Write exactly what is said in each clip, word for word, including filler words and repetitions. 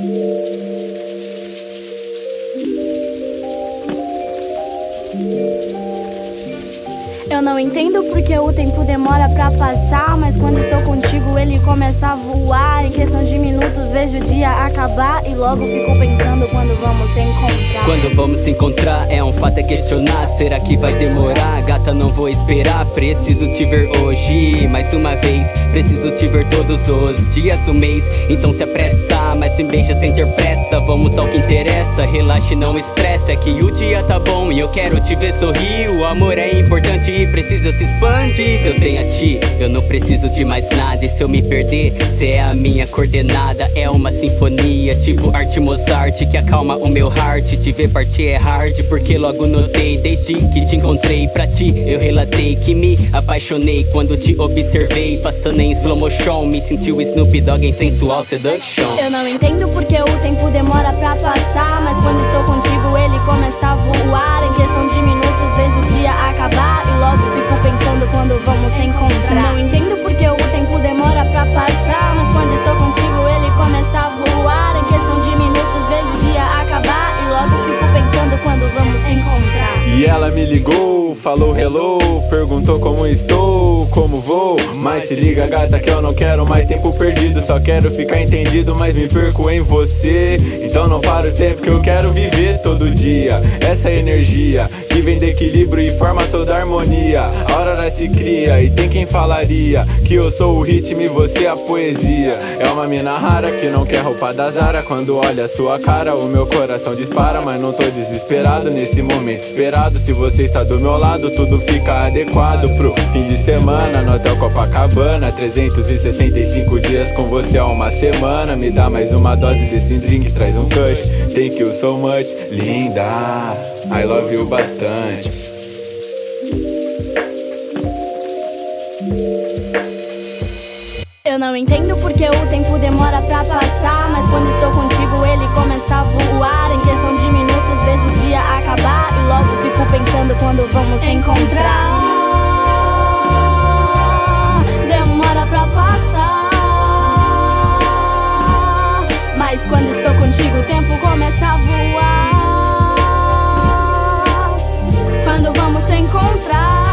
Eu não entendo porque o tempo demora pra passar, mas quando estou contigo ele começa a voar. Em questão de minutos vejo o dia acabar e logo fico pensando quando vamos se encontrar. Quando vamos se encontrar é um fato, é questionar. Será que vai demorar? Gata, não vou esperar. Preciso te ver hoje, mais uma vez. Preciso te ver todos os dias do mês. Então se apressa, mas se beija sem ter pressa. Vamos ao que interessa, relaxe, não estressa. É que o dia tá bom e eu quero te ver sorrir. O amor é importante e precisa se expandir. Se eu tenho a ti, eu não preciso de mais nada. E se eu me perder, cê é a minha coordenada. É uma sinfonia, tipo arte Mozart, que acalma o meu heart. Te ver partir é hard, porque logo notei. Desde que te encontrei pra ti, eu relatei que me apaixonei quando te observei. Passando em slow motion, me sentiu Snoop Dogg em sensual seduction. Eu não entendo porque o tempo demora pra passar, mas quando estou contigo ele começa a voar. Em questão de minutos vejo o dia acabar e logo fico pensando quando vamos se encontrar. Não entendo porque o tempo demora pra passar, mas quando estou contigo ele começa a voar. Em questão de minutos vejo o dia acabar e logo fico pensando quando vamos se encontrar. E ela me ligou, falou hello, perguntou como estou, como vou. Mas se liga, gata, que eu não quero mais tempo perdido. Só quero ficar entendido, mas me perco em você. Então não para o tempo que eu quero viver todo dia. Essa energia que vem do equilíbrio e forma toda a harmonia. A hora se cria e tem quem falaria que eu sou o ritmo e você a poesia. É uma mina rara que não quer roupa da Zara. Quando olha a sua cara o meu coração dispara. Mas não tô desesperado nesse momento esperado. Se você está do meu lado tudo fica adequado pro fim de semana no Hotel Copacabana. Trezentos e sessenta e cinco dias com você há uma semana. Me dá mais uma dose desse drink, traz um kush. Thank you so much, linda, I love you bastante. Eu não entendo porque o tempo demora pra passar, mas quando estou contigo ele começa a voar. Em questão de minutos vejo o dia acabar e logo fico pensando quando vamos se encontrar. Demora pra passar, mas quando estou contigo o tempo começa a voar. Quando vamos se encontrar,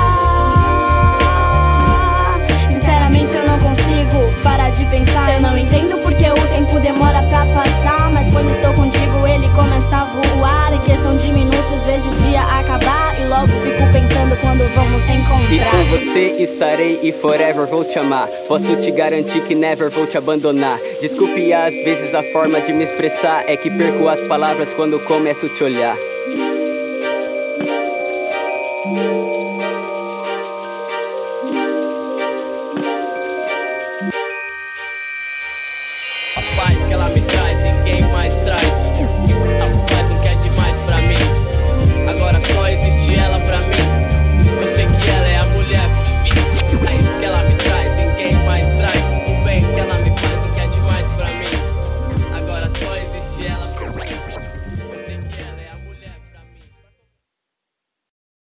para de pensar. Eu não entendo porque o tempo demora pra passar, mas quando estou contigo ele começa a voar. Em questão de minutos vejo o dia acabar e logo fico pensando quando vamos se encontrar. E com você estarei e forever vou te amar. Posso te garantir que never vou te abandonar. Desculpe às vezes a forma de me expressar, é que perco as palavras quando começo a te olhar.